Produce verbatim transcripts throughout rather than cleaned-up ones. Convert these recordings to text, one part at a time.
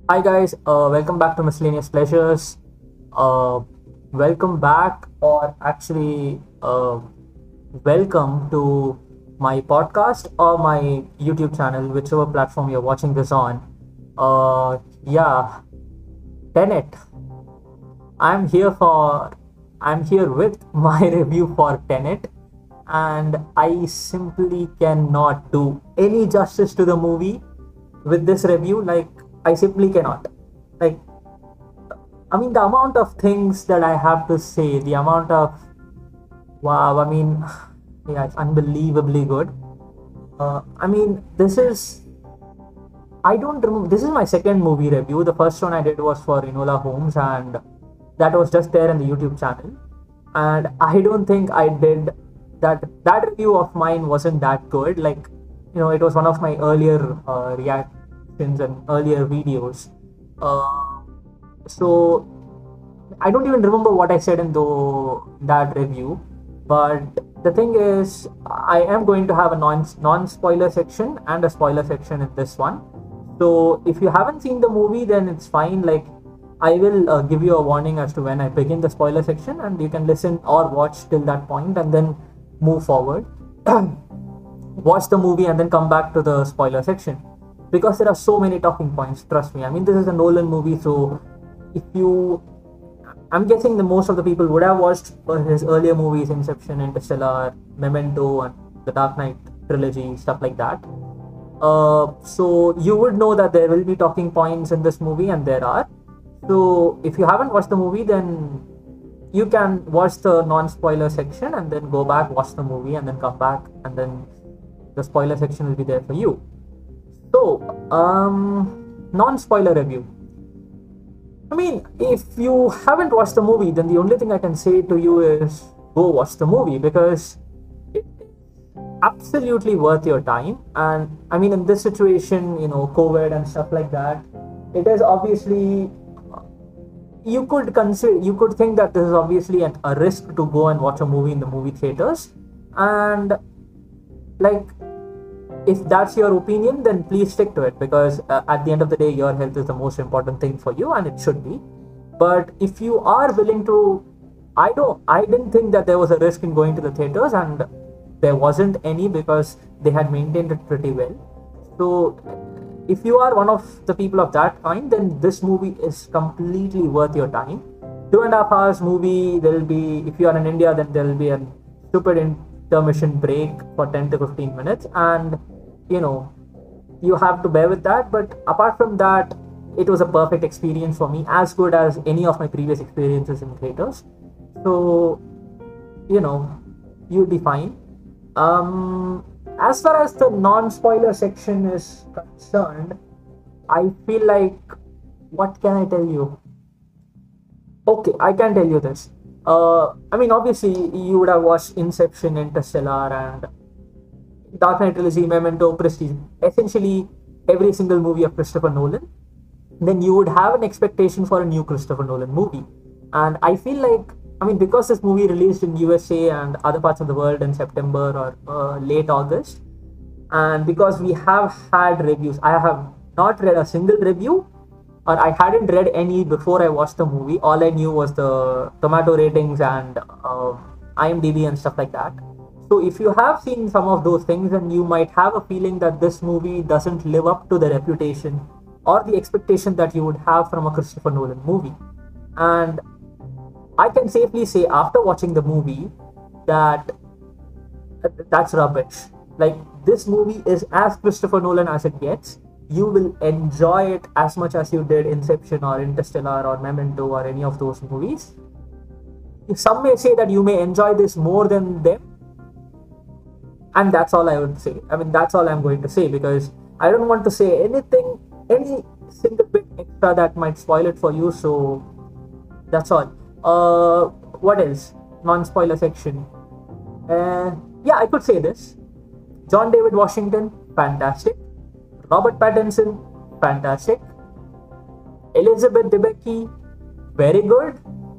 Hi guys, uh, welcome back to Miscellaneous Pleasures. Uh, Welcome back, or actually, uh, welcome to my podcast or my YouTube channel, whichever platform you're watching this on. Uh, yeah, Tenet. I'm here for, I'm here with my review for Tenet, and I simply cannot do any justice to the movie with this review. Like, I simply cannot. Like, I mean, the amount of things that I have to say, the amount of wow, I mean, yeah, it's unbelievably good. Uh, I mean, this is, I don't remember, this is my second movie review. The first one I did was for Enola Holmes, and that was just there in the YouTube channel. And I don't think I did that, that review of mine wasn't that good. Like, you know, it was one of my earlier uh, reactions and earlier videos. Uh, so I don't even remember what I said in the, that review, but the thing is, I am going to have a non non spoiler section and a spoiler section in this one. So if you haven't seen the movie, then it's fine. Like, I will uh, give you a warning as to when I begin the spoiler section, and you can listen or watch till that point and then move forward. Watch the movie and then come back to the spoiler section, because there are so many talking points. Trust me. I mean, this is a Nolan movie, so if you I'm guessing the most of the people would have watched uh, his earlier movies, Inception, Interstellar, Memento, and the Dark Knight trilogy, stuff like that. Uh, so you would know that there will be talking points in this movie, and there are. So if you haven't watched the movie, then you can watch the non-spoiler section and then go back, watch the movie, and then come back, and then the spoiler section will be there for you. So, um, non-spoiler review. I mean, if you haven't watched the movie, then the only thing I can say to you is go watch the movie, because it's absolutely worth your time. And I mean, in this situation, you know, COVID and stuff like that, it is obviously, you could consider, you could think that this is obviously an, a risk to go and watch a movie in the movie theaters. And like, if that's your opinion, then please stick to it, because uh, at the end of the day, your health is the most important thing for you, and it should be. But if you are willing to, I don't, I didn't think that there was a risk in going to the theaters, and there wasn't any, because they had maintained it pretty well. So if you are one of the people of that kind, then this movie is completely worth your time. Two and a half hours movie. There will be, if you are in India, then there will be a stupid intermission break for ten to fifteen minutes, and you know, you have to bear with that. But apart from that, it was a perfect experience for me, as good as any of my previous experiences in theaters. So, you know, you'll be fine. Um, as far as the non-spoiler section is concerned, I feel like, what can I tell you? Okay, I can tell you this. Uh, I mean, obviously, you would have watched Inception, Interstellar, and Dark Knight trilogy, Memento, Prestige, essentially every single movie of Christopher Nolan, then you would have an expectation for a new Christopher Nolan movie. And I feel like, I mean, because this movie released in U S A and other parts of the world in September or uh, late August, and because we have had reviews, I have not read a single review, or I hadn't read any before I watched the movie. All I knew was the tomato ratings and uh, IMDb and stuff like that. So if you have seen some of those things, then you might have a feeling that this movie doesn't live up to the reputation or the expectation that you would have from a Christopher Nolan movie. And I can safely say, after watching the movie, that that's rubbish. Like, this movie is as Christopher Nolan as it gets. You will enjoy it as much as you did Inception or Interstellar or Memento or any of those movies. Some may say that you may enjoy this more than them, and that's all I would say. I mean, that's all I'm going to say, because I don't want to say anything, any single bit extra that might spoil it for you. So that's all. Uh, what else? Non-spoiler section. Uh, yeah, I could say this. John David Washington, fantastic. Robert Pattinson, fantastic. Elizabeth Debicki, very good.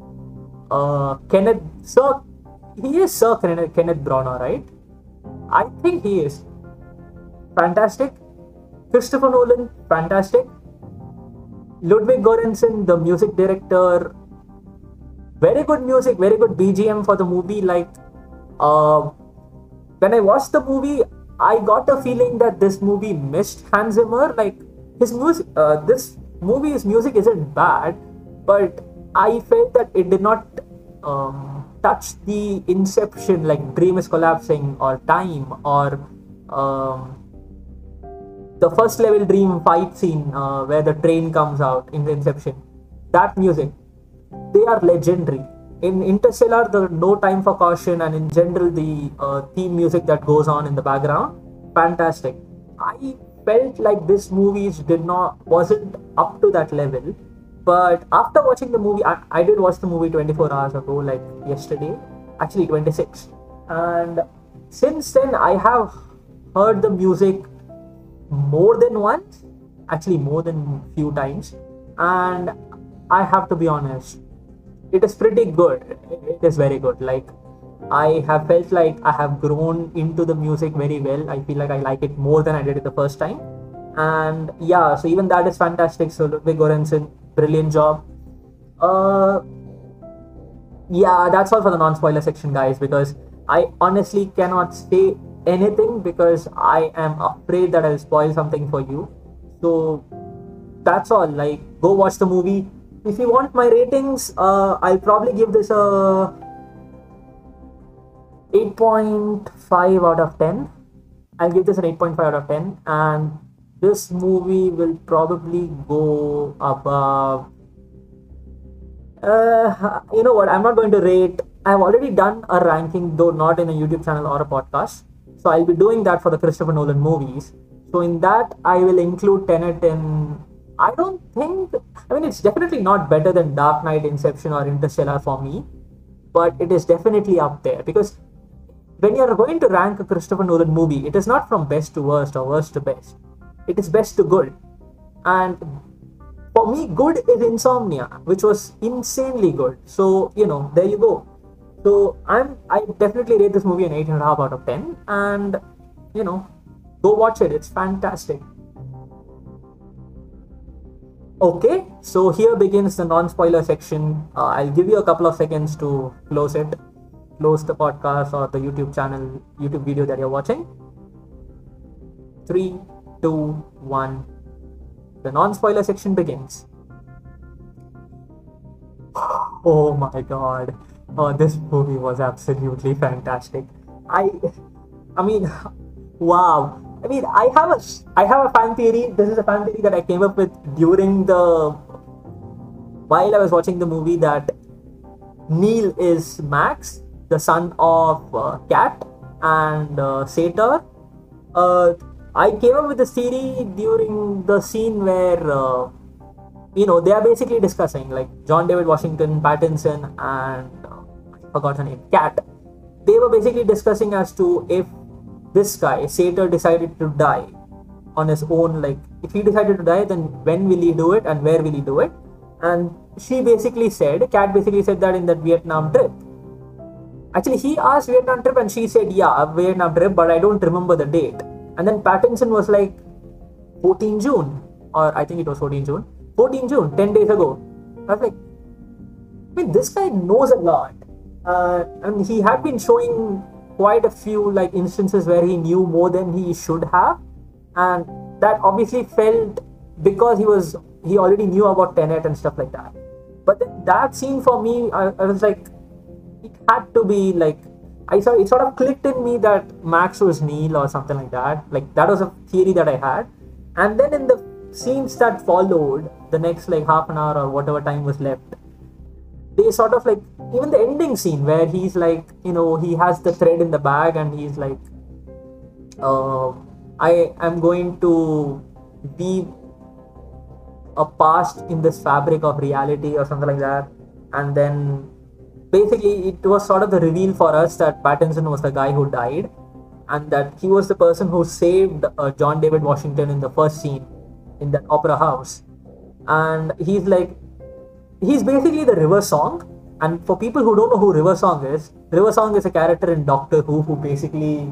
Uh, Kenneth Sir, he is Sir Kenneth, Kenneth Branagh, right? I think he is fantastic. Christopher Nolan, fantastic. Ludwig Göransson, the music director, very good music, very good B G M for the movie. Like, uh, when I watched the movie, I got a feeling that this movie missed Hans Zimmer. Like, his music, uh, this movie's music isn't bad, but I felt that it did not um, touch the inception, like dream is collapsing, or time, or um, the first level dream fight scene uh, where the train comes out in the inception. That music, they are legendary. In Interstellar, the No Time for Caution, and in general the uh, theme music that goes on in the background, fantastic. I felt like this movie did not wasn't up to that level, but after watching the movie, I, I did watch the movie twenty-four hours ago, like yesterday, actually twenty-six, and since then I have heard the music more than once, actually more than few times, and I have to be honest, it is pretty good. It is very good. Like, I have felt like I have grown into the music very well. I feel like I like it more than I did it the first time. And yeah, so even that is fantastic. So Ludwig Göransson, brilliant job. Uh, yeah, that's all for the non-spoiler section, guys, because I honestly cannot say anything because I am afraid that I'll spoil something for you. So that's all. Like, go watch the movie. If you want my ratings, uh, I'll probably give this a eight point five out of ten. I'll give this an eight point five out of ten, and this movie will probably go above. Uh, you know what? I'm not going to rate. I've already done a ranking, though not in a YouTube channel or a podcast. So I'll be doing that for the Christopher Nolan movies. So in that, I will include Tenet in. I don't think. I mean, it's definitely not better than Dark Knight, Inception, or Interstellar for me, but it is definitely up there because when you're going to rank a Christopher Nolan movie, it is not from best to worst or worst to best. It is best to good. And for me, good is Insomnia, which was insanely good. So, you know, there you go. So I'm I definitely rate this movie an eight and a half out of ten, and you know, go watch it. It's fantastic. Okay, so here begins the non-spoiler section. Uh, I'll give you a couple of seconds to close it, close the podcast or the YouTube channel, YouTube video that you're watching. Three, two, one. The non-spoiler section begins. Oh my god. Oh, this movie was absolutely fantastic. I, I mean, wow. I mean, I have a, I have a fan theory. This is a fan theory that I came up with during the, while I was watching the movie, that Neil is Max, the son of uh, Kat and uh, Sator. Uh, I came up with this theory during the scene where, uh, you know, they are basically discussing, like John David Washington, Pattinson, and uh, I forgot her name, Kat. They were basically discussing as to if this guy, Sator, decided to die on his own. Like, if he decided to die, then when will he do it and where will he do it? And she basically said, Kat basically said that in that Vietnam trip. Actually, he asked Vietnam trip and she said, yeah, Vietnam trip, but I don't remember the date. And then Pattinson was like, fourteen June, or I think it was fourteen June. fourteen June, ten days ago. I was like, I mean, this guy knows a lot. Uh, and he had been showing quite a few like instances where he knew more than he should have, and that obviously felt because he was he already knew about Tenet and stuff like that. But then that scene for me, I, I was like, it had to be like, I saw it sort of clicked in me that Max was Neil or something like that. Like, that was a theory that I had. And then in the scenes that followed, the next like half an hour or whatever time was left, they sort of like, even the ending scene where he's like, you know, he has the thread in the bag and he's like, uh, I am going to be a past in this fabric of reality or something like that. And then basically it was sort of the reveal for us that Pattinson was the guy who died and that he was the person who saved uh, John David Washington in the first scene in that opera house. And he's like, he's basically the River Song. And for people who don't know who River Song is, River Song is a character in Doctor Who who basically,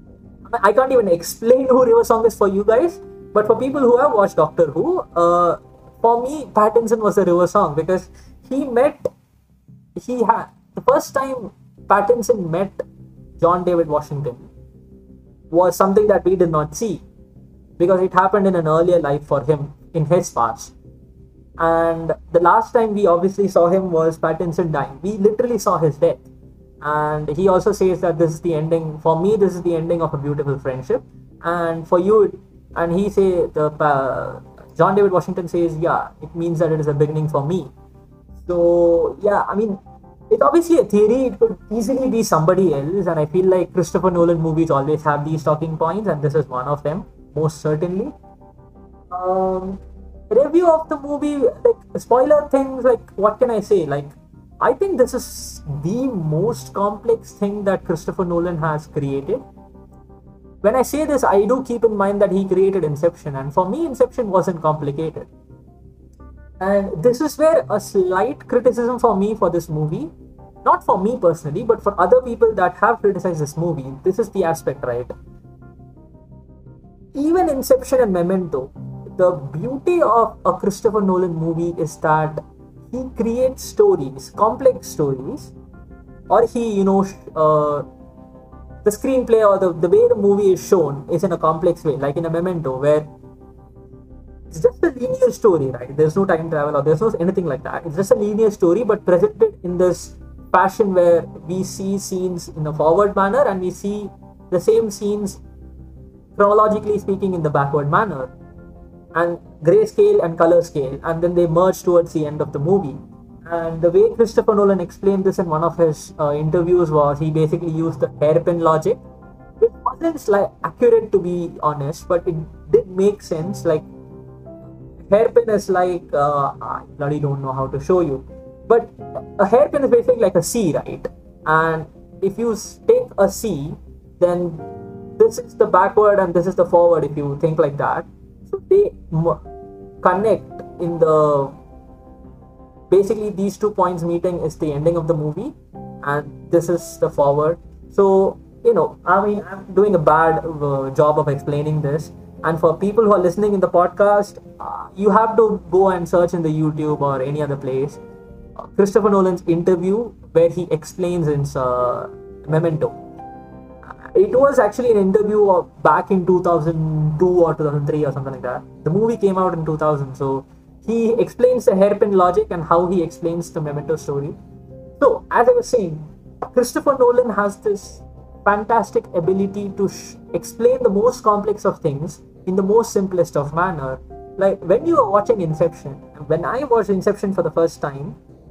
I can't even explain who River Song is for you guys, but for people who have watched Doctor Who, uh, for me, Pattinson was a river song because he met, he had, the first time Pattinson met John David Washington was something that we did not see because it happened in an earlier life for him in his past. And the last time we obviously saw him was Pattinson dying. We literally saw his death. And he also says that this is the ending, for me, this is the ending of a beautiful friendship. And for you, and he say, the uh, John David Washington says, yeah, it means that it is a beginning for me. So, yeah, I mean, it's obviously a theory. It could easily be somebody else. And I feel like Christopher Nolan movies always have these talking points. And this is one of them, most certainly. Um, review of the movie, like spoiler things, like what can I say? Like, I think this is the most complex thing that Christopher Nolan has created. When I say this, I do keep in mind that he created Inception, and for me, Inception wasn't complicated. And this is where a slight criticism for me for this movie, not for me personally, but for other people that have criticized this movie, this is the aspect, right? Even Inception and Memento, the beauty of a Christopher Nolan movie is that he creates stories, complex stories, or he, you know, uh, the screenplay or the, the way the movie is shown is in a complex way, like in a Memento, where it's just a linear story, right? There's no time travel or there's no anything like that. It's just a linear story, but presented in this fashion where we see scenes in a forward manner and we see the same scenes, chronologically speaking, in the backward manner, and grayscale and color scale, and then they merge towards the end of the movie. And the way Christopher Nolan explained this in one of his uh, interviews was he basically used the hairpin logic. It wasn't like accurate, to be honest, but it did make sense. Like, hairpin is like, uh, I bloody don't know how to show you, but a hairpin is basically like a C, right? And if you take a C, then this is the backward and this is the forward, if you think like that. So they connect in the, basically these two points meeting is the ending of the movie, and this is the forward. So, you know, I mean, I'm doing a bad uh, job of explaining this. And for people who are listening in the podcast, uh, you have to go and search in the YouTube or any other place uh, Christopher Nolan's interview where he explains in uh, Memento. It was actually an interview of back in two thousand two or two thousand three or something like that. The movie came out in two thousand, so he explains the hairpin logic and how he explains the Memento story. So, as I was saying, Christopher Nolan has this fantastic ability to sh- explain the most complex of things in the most simplest of manner. Like when you are watching Inception, when I watched Inception for the first time,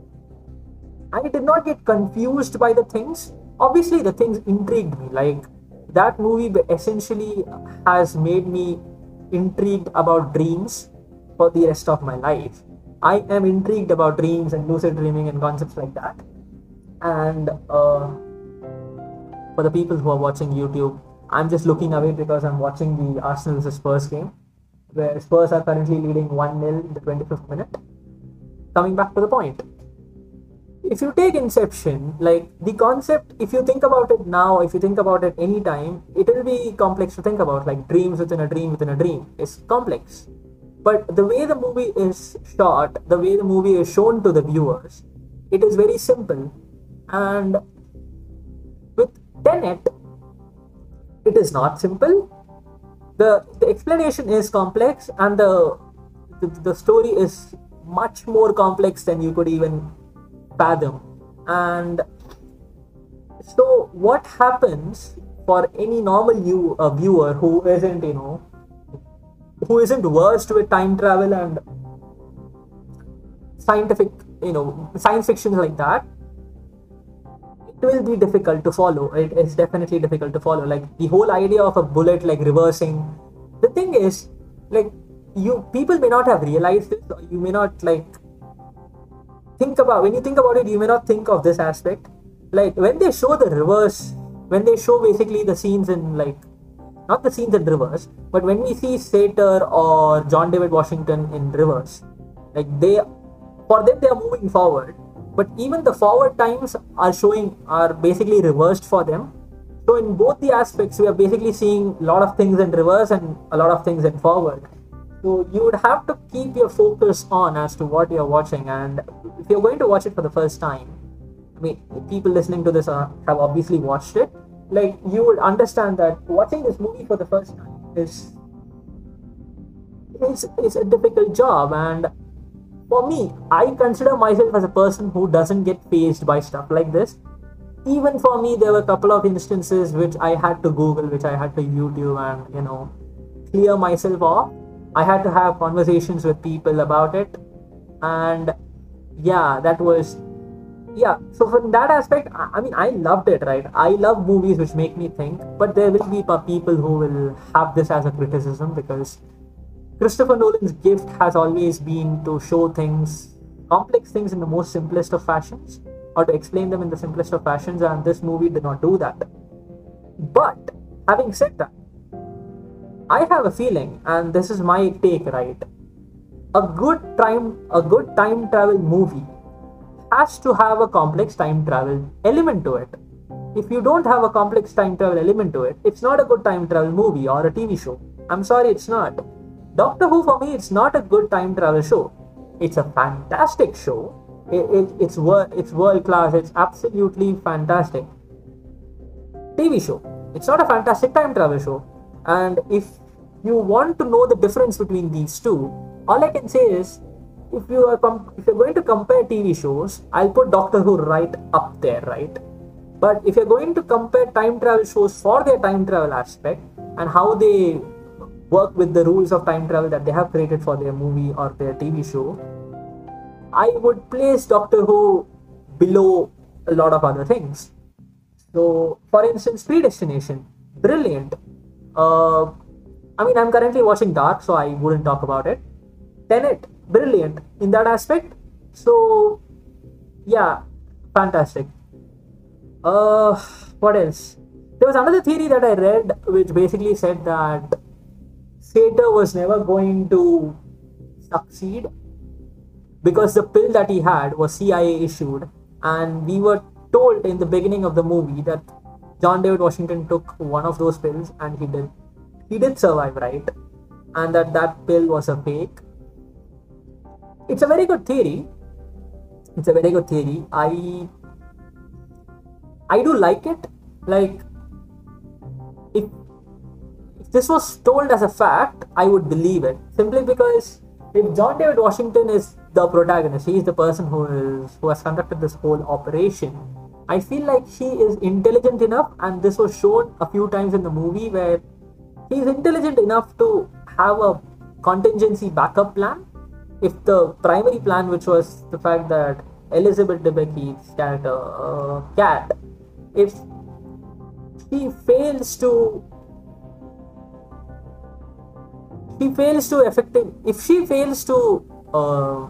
I did not get confused by the things. Obviously, the things intrigued me. Like, that movie essentially has made me intrigued about dreams for the rest of my life. I am intrigued about dreams and lucid dreaming and concepts like that. And uh, for the people who are watching YouTube, I'm just looking away because I'm watching the Arsenal versus Spurs game, where Spurs are currently leading one nil in the twenty-fifth minute. Coming back to the point. If you take Inception, like the concept, if you think about it now, if you think about it any time, it will be complex to think about, like dreams within a dream within a dream. It's complex. But the way the movie is shot, the way the movie is shown to the viewers, it is very simple. And with Tenet, it is not simple. The, the explanation is complex, and the, the the story is much more complex than you could even fathom. And so what happens for any normal view, uh, viewer who isn't, you know, who isn't versed with time travel and scientific, you know, science fiction like that, it will be difficult to follow. It is definitely difficult to follow. Like the whole idea of a bullet like reversing. The thing is, like, you people may not have realized this, or you may not like think about when you think about it, you may not think of this aspect. Like when they show the reverse, when they show basically the scenes in like not the scenes in reverse, but when we see Sator or John David Washington in reverse, like they, for them they are moving forward, but even the forward times are showing are basically reversed for them. So in both the aspects, we are basically seeing a lot of things in reverse and a lot of things in forward. So you would have to keep your focus on as to what you're watching, and if you're going to watch it for the first time, I mean, people listening to this are, have obviously watched it. Like you would understand that watching this movie for the first time is is, is a difficult job, and for me, I consider myself as a person who doesn't get fazed by stuff like this. Even for me, there were a couple of instances which I had to Google, which I had to YouTube, and you know, clear myself off. I had to have conversations with people about it, and yeah, that was yeah. So from that aspect, I, I mean, I loved it, right? I love movies which make me think, but there will be pa- people who will have this as a criticism because Christopher Nolan's gift has always been to show things, complex things, in the most simplest of fashions, or to explain them in the simplest of fashions, and this movie did not do that. But having said that, I have a feeling, and this is my take, right? A good time, a good time travel movie has to have a complex time travel element to it. If you don't have a complex time travel element to it, it's not a good time travel movie or a T V show. I'm sorry, it's not. Doctor Who for me, it's not a good time travel show. It's a fantastic show. It, it, it's wor- it's world class. It's absolutely fantastic. T V show. It's not a fantastic time travel show. And if you want to know the difference between these two, all I can say is, if you are com- if you're going to compare T V shows, I'll put Doctor Who right up there, right? But if you're going to compare time travel shows for their time travel aspect and how they work with the rules of time travel that they have created for their movie or their T V show, I would place Doctor Who below a lot of other things. So, for instance, Predestination, brilliant. Uh, I mean, I'm currently watching Dark, so I wouldn't talk about it. Tenet, brilliant in that aspect. So, yeah, fantastic. Uh, what else? There was another theory that I read which basically said that Sator was never going to succeed because the pill that he had was C I A issued, and we were told in the beginning of the movie that John David Washington took one of those pills and he did he did survive, right? And that that pill was a fake. It's a very good theory. It's a very good theory. I I do like it. Like if if this was told as a fact, I would believe it. Simply because if John David Washington is the protagonist, he is the person who is who has conducted this whole operation. I feel like he is intelligent enough, and this was shown a few times in the movie where he is intelligent enough to have a contingency backup plan. If the primary plan, which was the fact that Elizabeth Debicki's character, uh, Cat, if she fails to she fails to effective if she fails to uh,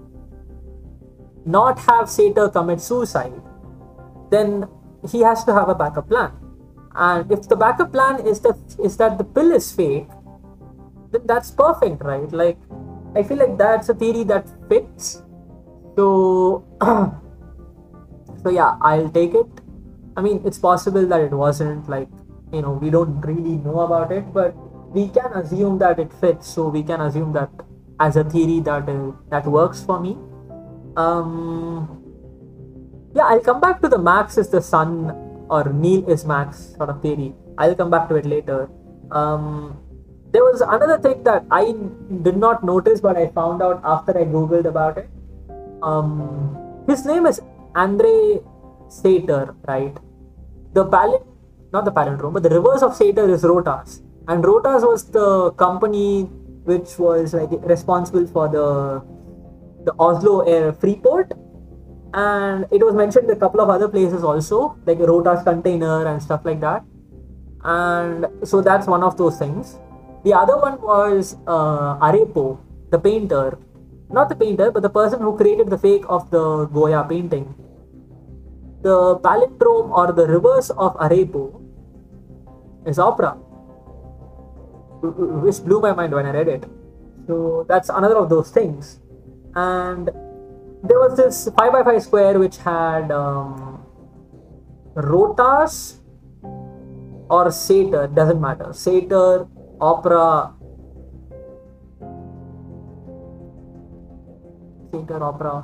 not have Sator commit suicide, then he has to have a backup plan. And if the backup plan is that is that the pill is fake, then that's perfect, right? Like, I feel like that's a theory that fits. So, so yeah, I'll take it. I mean, it's possible that it wasn't, like, you know, we don't really know about it, but we can assume that it fits. So we can assume that as a theory that uh, that works for me. Um, yeah, I'll come back to the Max is the sun or Neil is Max sort of theory. I'll come back to it later. Um, there was another thing that I did not notice, but I found out after I googled about it. Um, his name is Andre Sator, right? The palin, not the palindrome, but the reverse of Sator is Rotas, and Rotas was the company which was like responsible for the the Oslo Air Freeport, and it was mentioned a couple of other places also, like Rotas container and stuff like that. And so that's one of those things. The other one was uh, Arepo, the painter, not the painter, but the person who created the fake of the Goya painting. The palindrome or the reverse of Arepo is opera, which blew my mind when I read it. So that's another of those things. And there was this five by five square which had um, Rotas or Sator, doesn't matter. Sator, opera, theater, opera.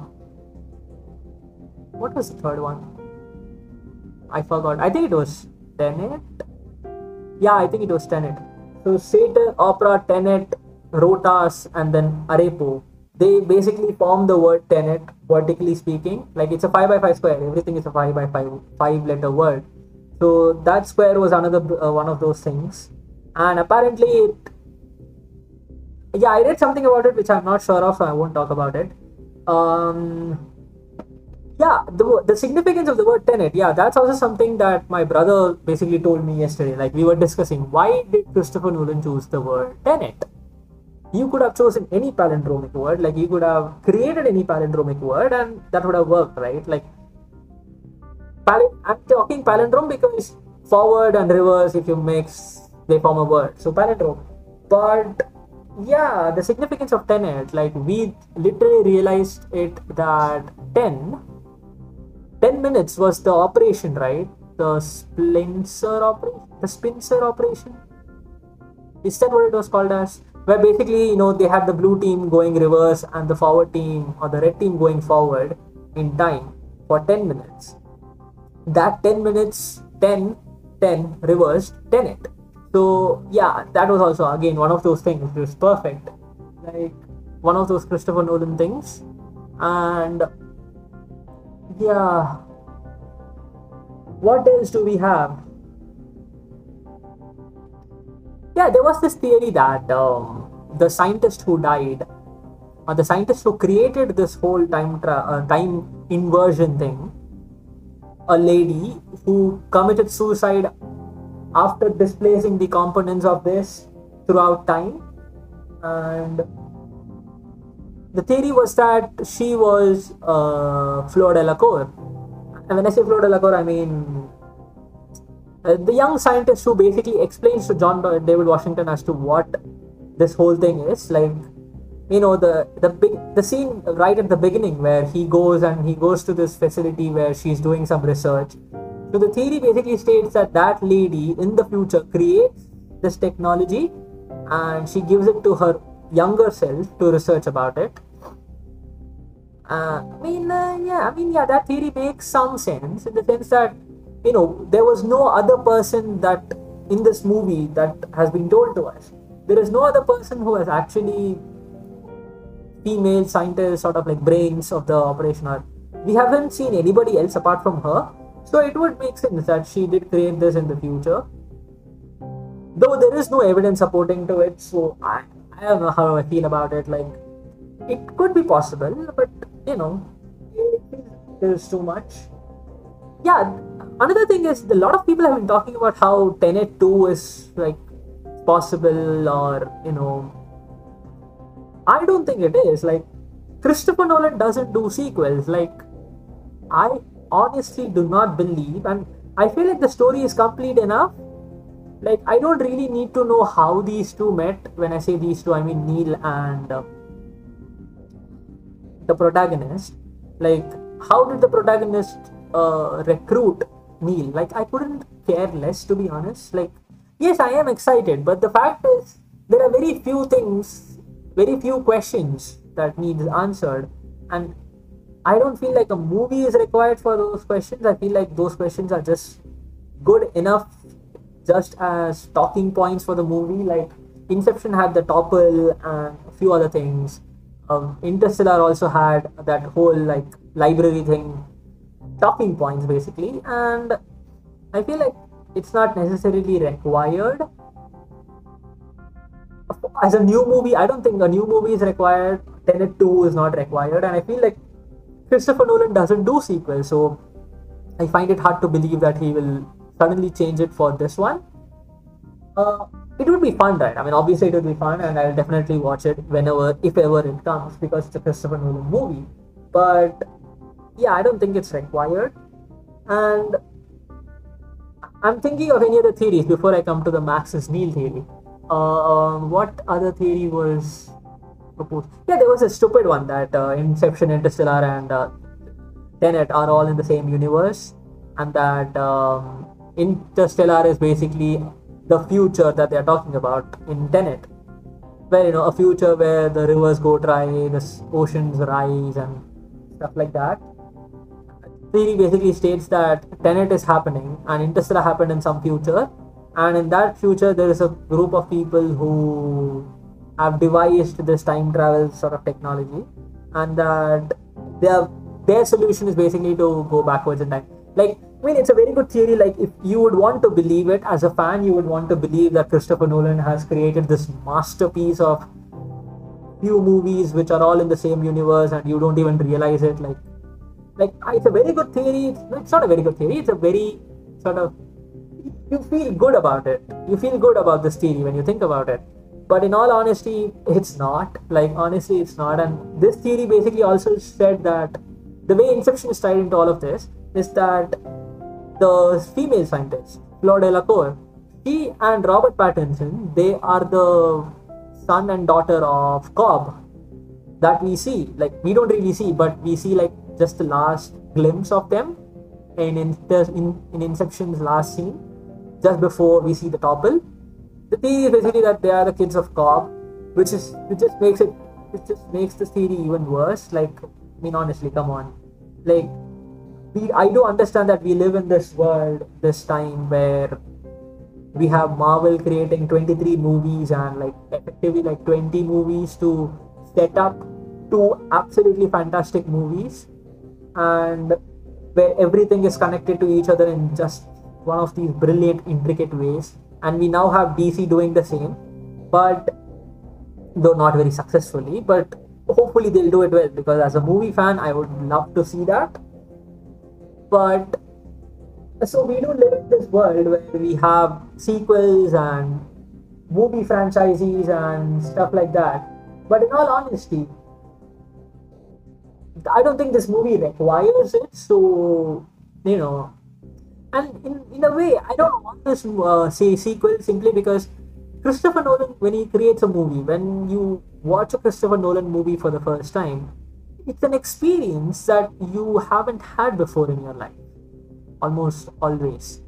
What was the third one? I forgot. I think it was Tenet. Yeah, I think it was Tenet. So Satyr, opera, Tenet, Rotas, and then Arepo. They basically form the word Tenet, vertically speaking. Like it's a five by five square. Everything is a five by five five letter word. So that square was another uh, one of those things. And apparently, it, yeah, I read something about it which I'm not sure of, so I won't talk about it. Um, yeah, the, the significance of the word tenet, yeah, that's also something that my brother basically told me yesterday. Like we were discussing, why did Christopher Nolan choose the word tenet? You could have chosen any palindromic word, like you could have created any palindromic word and that would have worked, right? Like, pal- I'm talking palindrome because forward and reverse, if you mix, they form a word. So palindrome. But yeah, the significance of tenet, like we literally realized it that ten ten minutes was the operation, right? The Splinter operation, the Spincer operation. Is that what it was called as? Where basically, you know, they had the blue team going reverse and the forward team or the red team going forward in time for ten minutes. That ten minutes, ten, ten reversed, tenet. So yeah, that was also again one of those things. It was perfect, like one of those Christopher Nolan things, and yeah. What else do we have? Yeah, there was this theory that um, the scientist who died, or the scientist who created this whole time tra- uh, time inversion thing, a lady who committed suicide after displacing the components of this throughout time, and the theory was that she was uh, Fleur Delacour. And when I say Fleur Delacour, I mean uh, the young scientist who basically explains to John David Washington as to what this whole thing is. Like, you know, the the big the scene right at the beginning where he goes and he goes to this facility where she's doing some research. So the theory basically states that that lady in the future creates this technology and she gives it to her younger self to research about it. Uh, I mean, uh, yeah, I mean, yeah, that theory makes some sense in the sense that, you know, there was no other person that in this movie that has been told to us. There is no other person who has actually female scientist, sort of like brains of the operation. Or we haven't seen anybody else apart from her. So it would make sense that she did create this in the future. Though there is no evidence supporting to it, so I, I don't know how I feel about it. Like, it could be possible, but you know, there's too much. Yeah, another thing is a lot of people have been talking about how Tenet two is like possible, or you know, I don't think it is. Like, Christopher Nolan doesn't do sequels. Like, I honestly do not believe, and I feel like the story is complete enough. Like, I don't really need to know how these two met. When I say these two, I mean Neil and uh, the protagonist. Like, how did the protagonist uh, recruit Neil? Like, I couldn't care less, to be honest. Like, yes, I am excited, but the fact is, there are very few things, very few questions that needs answered, and I don't feel like a movie is required for those questions. I feel like those questions are just good enough just as talking points for the movie. Like, Inception had the topple and a few other things. Um, Interstellar also had that whole like library thing, talking points basically, and I feel like it's not necessarily required. As a new movie, I don't think a new movie is required. Tenet two is not required, and I feel like Christopher Nolan doesn't do sequels, so I find it hard to believe that he will suddenly change it for this one. Uh, it would be fun, right? I mean, obviously it would be fun, and I'll definitely watch it whenever, if ever it comes, because it's a Christopher Nolan movie. But yeah, I don't think it's required. And I'm thinking of any other theories before I come to the Max's Neil theory. Uh, what other theory was proposed? Yeah, there was a stupid one that uh, Inception, Interstellar, and uh, Tenet are all in the same universe, and that um, Interstellar is basically the future that they are talking about in Tenet. where you know a future where the rivers go dry, the s- oceans rise, and stuff like that. Theory basically states that Tenet is happening and Interstellar happened in some future, and in that future there is a group of people who have devised this time travel sort of technology, and that their their solution is basically to go backwards in time. Like, I mean, it's a very good theory. Like, if you would want to believe it as a fan, you would want to believe that Christopher Nolan has created this masterpiece of few movies which are all in the same universe and you don't even realize it. Like, like it's a very good theory. It's, it's not a very good theory. It's a very sort of, you feel good about it. You feel good about this theory when you think about it. But in all honesty, it's not. Like, honestly, it's not. And this theory basically also said that the way Inception is tied into all of this is that the female scientist, Fleur Delacour, she and Robert Pattinson, they are the son and daughter of Cobb that we see. Like, we don't really see, but we see like just the last glimpse of them in in, in, in Inception's last scene, just before we see the topple. The theory is basically that they are the kids of Cobb, which is which just makes it it just makes the theory even worse. Like, I mean, honestly, come on. Like, we I do understand that we live in this world, this time where we have Marvel creating twenty-three movies and like effectively like twenty movies to set up two absolutely fantastic movies, and where everything is connected to each other in just one of these brilliant, intricate ways. And we now have D C doing the same, but though not very successfully, but hopefully they'll do it well, because as a movie fan, I would love to see that. But so we do live in this world where we have sequels and movie franchises and stuff like that. But in all honesty, I don't think this movie requires it. So, you know, and in, in a way, I don't want this uh, say sequel simply because Christopher Nolan, when he creates a movie, when you watch a Christopher Nolan movie for the first time, it's an experience that you haven't had before in your life, almost always.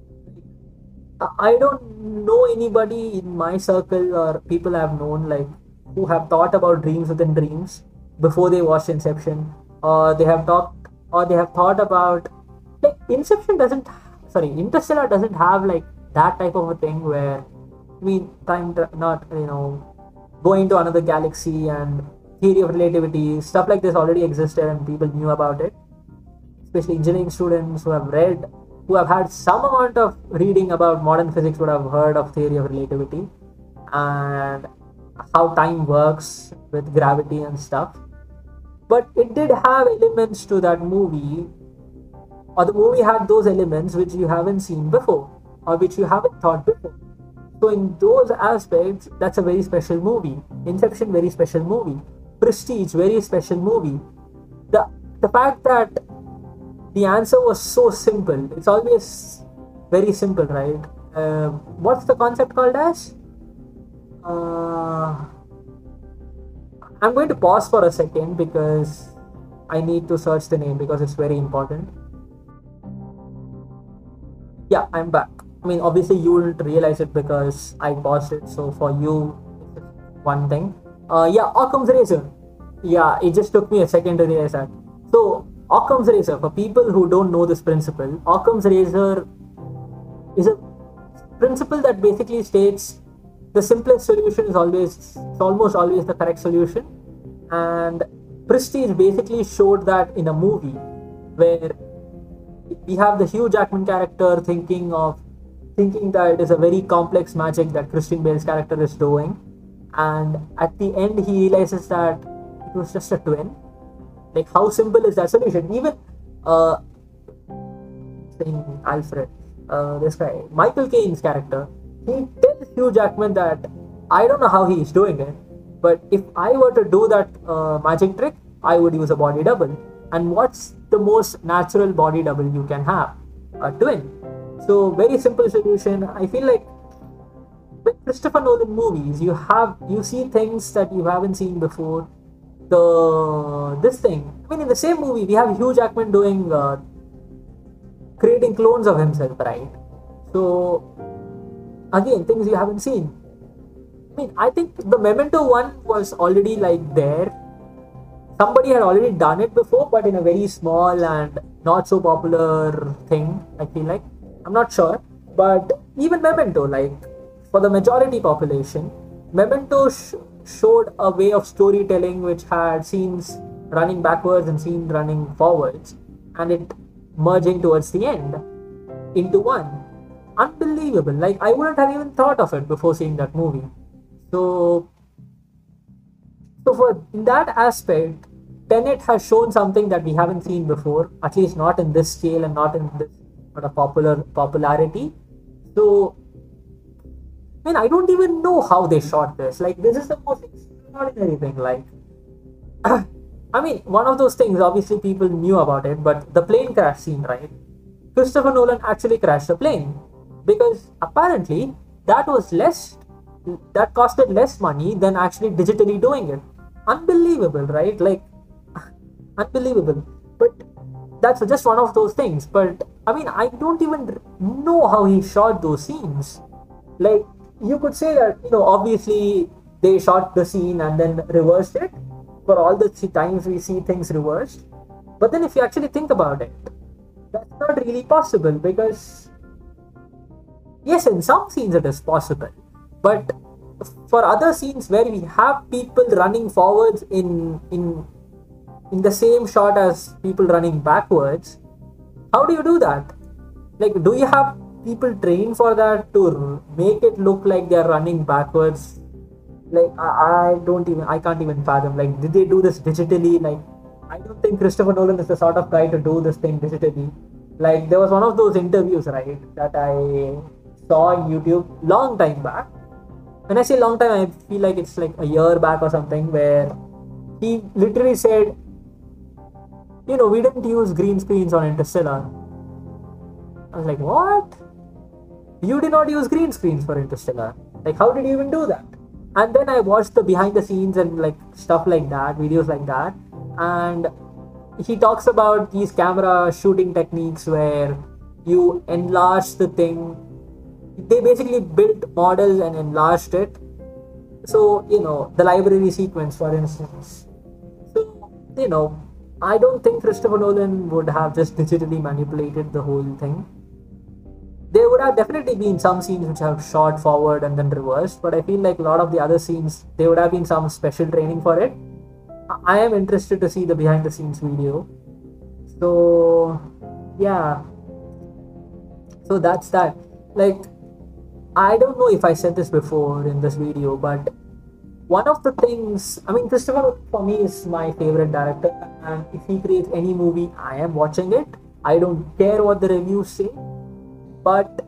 I don't know anybody in my circle or people I've known like who have thought about dreams within dreams before they watched Inception, or they have talked, or they have thought about, like, Inception doesn't, sorry, Interstellar doesn't have like that type of a thing where we time to not you know going to another galaxy, and theory of relativity stuff like this already existed and people knew about it, especially engineering students who have read, who have had some amount of reading about modern physics would have heard of theory of relativity and how time works with gravity and stuff. But it did have elements to that movie, or the movie had those elements which you haven't seen before, or which you haven't thought before. So in those aspects, that's a very special movie. Inception, very special movie. Prestige, very special movie. The the fact that the answer was so simple. It's always very simple, right? Uh, what's the concept called as? Uh, I'm going to pause for a second because I need to search the name because it's very important. Yeah, I'm back. I mean, obviously you wouldn't realize it because I paused it. So for you, it's one thing. Uh, yeah, Occam's razor. Yeah, it just took me a second to realize that. So Occam's razor, for people who don't know this principle, Occam's razor is a principle that basically states the simplest solution is always, it's almost always the correct solution. And Prestige basically showed that in a movie where we have the Hugh Jackman character thinking of thinking that it is a very complex magic that Christian Bale's character is doing, and at the end he realizes that it was just a twin. Like, how simple is that solution? Even uh, saying Alfred, uh, this guy, Michael Caine's character, he tells Hugh Jackman that I don't know how he is doing it, but if I were to do that uh, magic trick, I would use a body double. And what's the most natural body double you can have? A twin. So very simple solution. I feel like with Christopher Nolan movies, you have you see things that you haven't seen before. The this thing. I mean, in the same movie, we have Hugh Jackman doing uh, creating clones of himself, right? So again, things you haven't seen. I mean, I think the Memento one was already like there. Somebody had already done it before, but in a very small and not so popular thing, I feel like. I'm not sure. But even Memento, like for the majority population, Memento sh- showed a way of storytelling which had scenes running backwards and scenes running forwards, and it merging towards the end into one. Unbelievable. Like, I wouldn't have even thought of it before seeing that movie. So, so for in that aspect, Tenet has shown something that we haven't seen before, at least not in this scale and not in this sort of popular popularity. So, I mean, I don't even know how they shot this. Like, this is the most extraordinary thing. Like, I mean, one of those things, obviously people knew about it, but the plane crash scene, right? Christopher Nolan actually crashed the plane because apparently that was less, that costed less money than actually digitally doing it. Unbelievable, right? Like, unbelievable. But that's just one of those things. But I mean, I don't even know how he shot those scenes. Like, you could say that, you know, obviously they shot the scene and then reversed it for all the times we see things reversed. But then if you actually think about it, that's not really possible because, yes, in some scenes it is possible. But for other scenes where we have people running forwards in in in the same shot as people running backwards, how do you do that? Like, do you have people trained for that to make it look like they're running backwards? Like, I, I don't even, I can't even fathom. Like, did they do this digitally? Like, I don't think Christopher Nolan is the sort of guy to do this thing digitally. Like, there was one of those interviews, right, that I saw on YouTube long time back. When I say long time, I feel like it's like a year back or something, where he literally said, you know, we didn't use green screens on Interstellar. I was like, what? You did not use green screens for Interstellar. Like, how did you even do that? And then I watched the behind the scenes and like stuff like that, videos like that. And he talks about these camera shooting techniques where you enlarge the thing. They basically built models and enlarged it. So, you know, the library sequence, for instance. So, you know, I don't think Christopher Nolan would have just digitally manipulated the whole thing. There would have definitely been some scenes which have shot forward and then reversed, but I feel like a lot of the other scenes, there would have been some special training for it. I am interested to see the behind the scenes video. So, yeah. So that's that. Like, I don't know if I said this before in this video, but one of the things, I mean, Christopher for me is my favorite director, and if he creates any movie, I am watching it. I don't care what the reviews say. But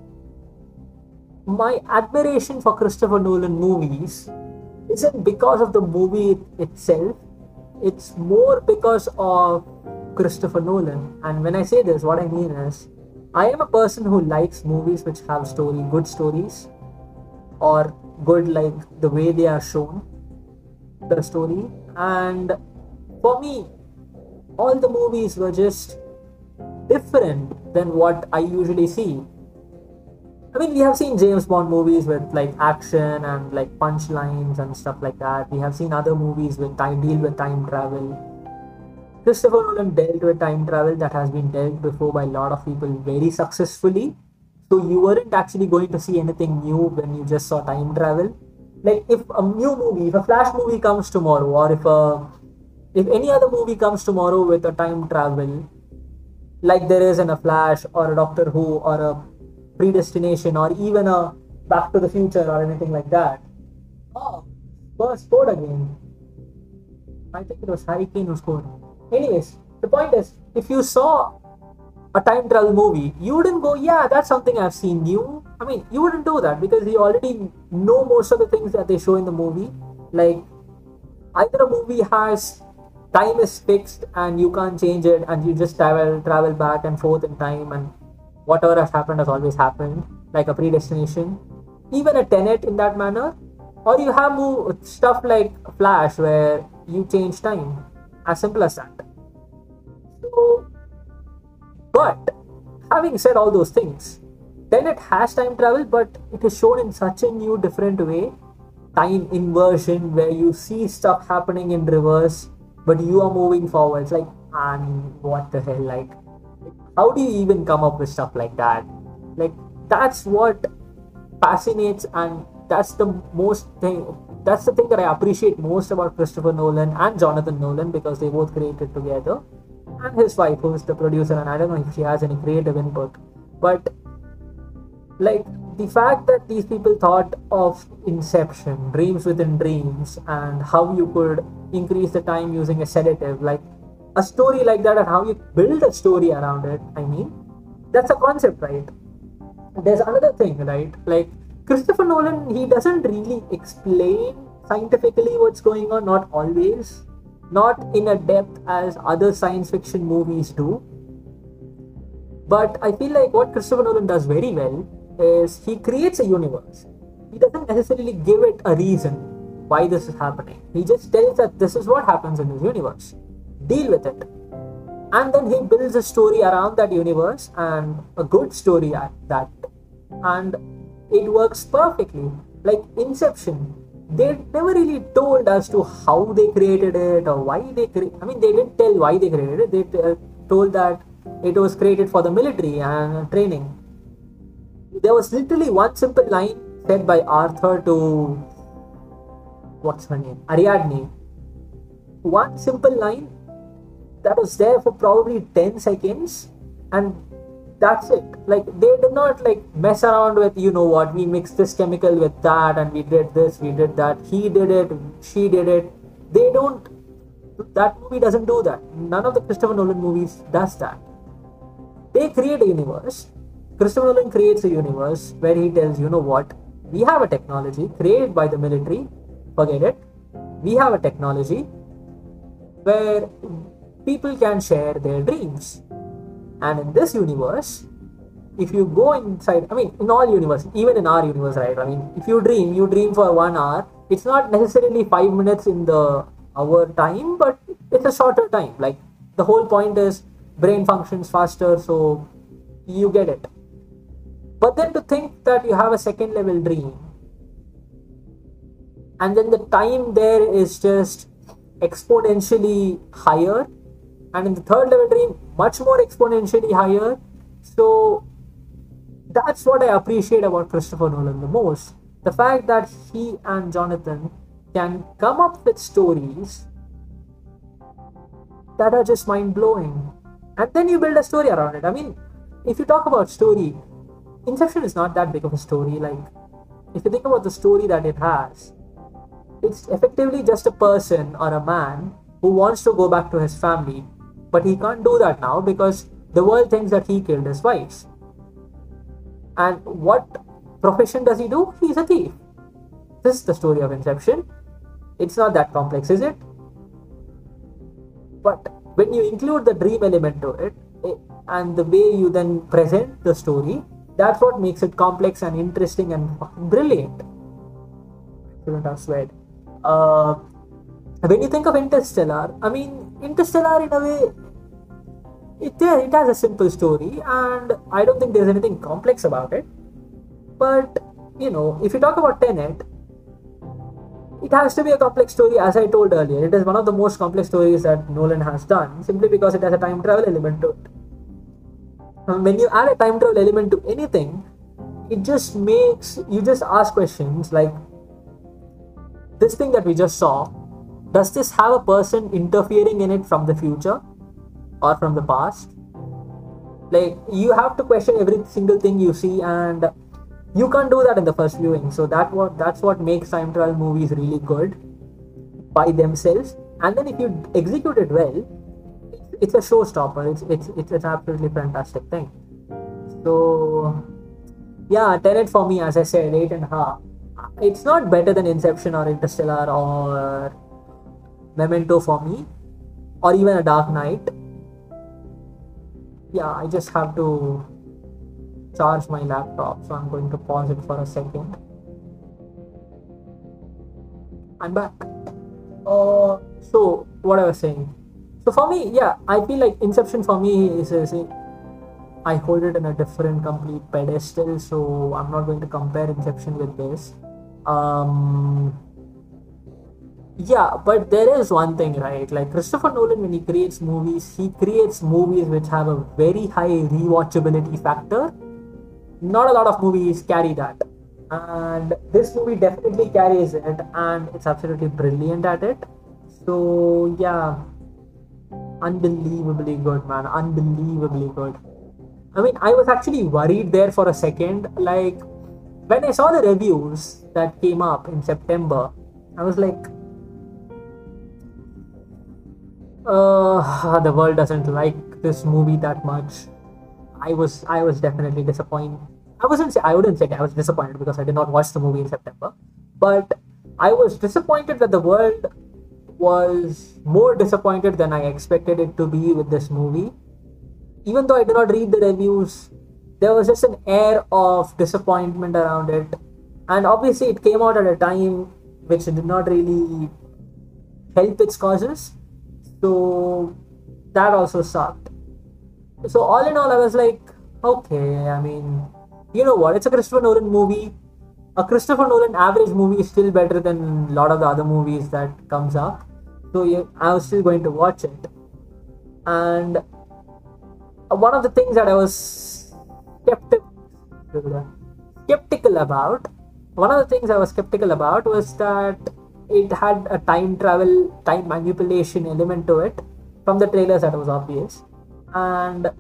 my admiration for Christopher Nolan movies isn't because of the movie itself. It's more because of Christopher Nolan. And when I say this, what I mean is, I am a person who likes movies which have story, good stories, or good like the way they are shown, the story. And for me, all the movies were just different than what I usually see. I mean, we have seen James Bond movies with like action and like punchlines and stuff like that. We have seen other movies with time deal with time travel. Christopher Nolan dealt with time travel that has been dealt before by a lot of people very successfully. So you weren't actually going to see anything new when you just saw time travel. Like, if a new movie, if a Flash movie comes tomorrow, or if a if any other movie comes tomorrow with a time travel, like there is in a Flash or a Doctor Who or a Predestination or even a Back to the Future or anything like that. Oh, first scored again. I think it was Harry Kane who scored. Anyways, the point is, if you saw a time travel movie, you wouldn't go, yeah, that's something I've seen new. I mean, you wouldn't do that because you already know most of the things that they show in the movie. Like, either a movie has time is fixed and you can't change it, and you just travel travel back and forth in time, and whatever has happened has always happened, like a Predestination, even a Tenet in that manner. Or you have move, stuff like Flash where you change time, as simple as that. So, but having said all those things, Tenet has time travel, but it is shown in such a new different way time inversion where you see stuff happening in reverse, but you are moving forwards. Like, I mean, what the hell? Like, how do you even come up with stuff like that? Like, that's what fascinates, and that's the most thing. That's the thing that I appreciate most about Christopher Nolan and Jonathan Nolan, because they both created together, and his wife, who's the producer, and I don't know if she has any creative input, but like the fact that these people thought of Inception, dreams within dreams, and how you could increase the time using a sedative, like a story like that, and how you build a story around it. I mean, that's a concept, right? There's another thing, right? Like Christopher Nolan, he doesn't really explain scientifically what's going on, not always, not in a depth as other science fiction movies do. But I feel like what Christopher Nolan does very well is he creates a universe. He doesn't necessarily give it a reason why this is happening. He just tells that this is what happens in this universe. Deal with it. And then he builds a story around that universe, and a good story at that. And it works perfectly. Like Inception, they never really told as to how they created it or why they created. I mean, they didn't tell why they created it. They t- told that it was created for the military and training. There was literally one simple line said by Arthur to, what's her name? Ariadne. One simple line that was there for probably ten seconds, and that's it. Like, they did not like mess around with, you know what, we mixed this chemical with that and we did this, we did that, he did it, she did it. They don't, that movie doesn't do that. None of the Christopher Nolan movies does that. They create a universe. Christopher Nolan creates a universe where he tells, you know what, we have a technology created by the military, forget it. We have a technology where people can share their dreams. And in this universe, if you go inside, I mean, in all universe, even in our universe, right? I mean, if you dream, you dream for one hour. It's not necessarily five minutes in the hour time, but it's a shorter time. Like, the whole point is brain functions faster, so you get it. But then to think that you have a second level dream, and then the time there is just exponentially higher, and in the third level dream, much more exponentially higher. So that's what I appreciate about Christopher Nolan the most. The fact that he and Jonathan can come up with stories that are just mind-blowing. And then you build a story around it. I mean, if you talk about story, Inception is not that big of a story. Like, if you think about the story that it has, it's effectively just a person or a man who wants to go back to his family, but he can't do that now because the world thinks that he killed his wife. And what profession does he do? He's a thief. This is the story of Inception. It's not that complex, is it? But when you include the dream element to it, it and the way you then present the story, that's what makes it complex and interesting and brilliant. Shouldn't have sweat. Uh, when you think of Interstellar, I mean, Interstellar in a way, it, it has a simple story, and I don't think there's anything complex about it. But, you know, if you talk about Tenet, it has to be a complex story, as I told earlier. It is one of the most complex stories that Nolan has done, simply because it has a time travel element to it. When you add a time travel element to anything, it just makes you just ask questions like, this thing that we just saw, does this have a person interfering in it from the future or from the past? Like, you have to question every single thing you see, and you can't do that in the first viewing. So that what that's what makes time travel movies really good by themselves. And then if you execute it well, it's a showstopper. It's it's it's an absolutely fantastic thing. So yeah, Tenet for me, as I said, eight and a half. It's not better than Inception or Interstellar or Memento for me, or even A Dark Knight. Yeah, I just have to charge my laptop, so I'm going to pause it for a second. I'm back. Uh, so what I was saying. So for me, yeah, I feel like Inception for me is, is I hold it in a different complete pedestal, so I'm not going to compare Inception with this. Um, yeah, but there is one thing, right? Like Christopher Nolan, when he creates movies, he creates movies which have a very high rewatchability factor. Not a lot of movies carry that, and this movie definitely carries it, and it's absolutely brilliant at it. So yeah, unbelievably good, man, unbelievably good. I mean, I was actually worried there for a second. Like, when I saw the reviews that came up in September, I was like, uh, the world doesn't like this movie that much. I was, I was definitely disappointed. I wasn't say I wouldn't say I was disappointed because I did not watch the movie in September, but I was disappointed that the world was more disappointed than I expected it to be with this movie. Even though I did not read the reviews, there was just an air of disappointment around it. And obviously, it came out at a time which did not really help its causes. So that also sucked. So, all in all, I was like, okay, I mean, you know what? It's a Christopher Nolan movie. A Christopher Nolan average movie is still better than a lot of the other movies that comes up. So, yeah, I was still going to watch it. And one of the things that I was skeptic, skeptical about, one of the things I was skeptical about was that it had a time travel, time manipulation element to it. From the trailers, that was obvious. And